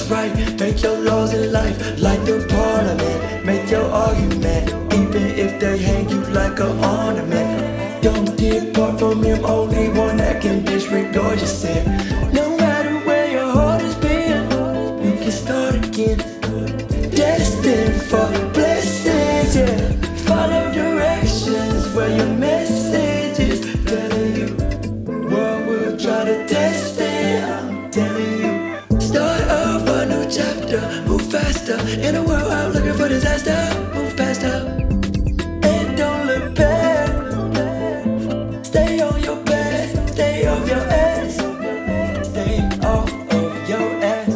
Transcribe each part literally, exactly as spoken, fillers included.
right. Make your laws in life like the parliament. Make your argument, even if they hang you like an ornament. Don't depart from him, only one that can disregard your sin. No matter where your heart has been, you can start again. Destined for blessings, yeah. Follow directions where your message is telling you. World will try to test it, I'm telling you. Start off a new chapter, move faster. In a world out looking for disaster, move faster. And don't look back. Stay on your path, stay off your ass. Stay off of your ass.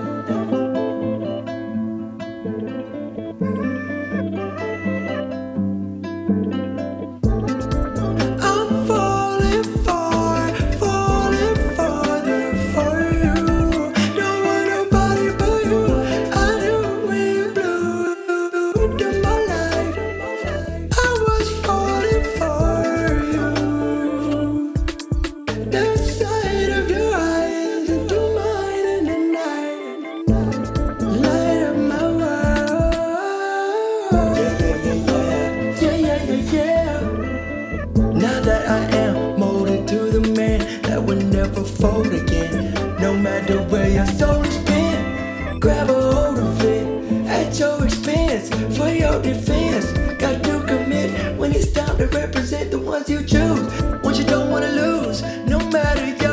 I'm falling far, falling farther for you. Don't want nobody but you. I knew when you blew into my life, I was falling for you. The sight of your eyes into mine in the night, light up my world. Yeah, yeah, yeah, yeah. Now that I am molded to the man that will never fold again. No matter where your soul has been, grab a hold of it at your expense for your defense. Got to commit when it's time to represent the ones you choose, ones you don't wanna lose. No matter